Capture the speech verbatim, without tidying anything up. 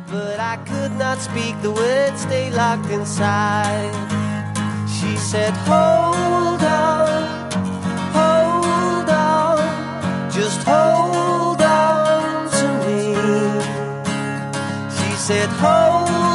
but I could not speak, the words stay locked inside. She said, hold on, hold on, just hold on to me. She said, hold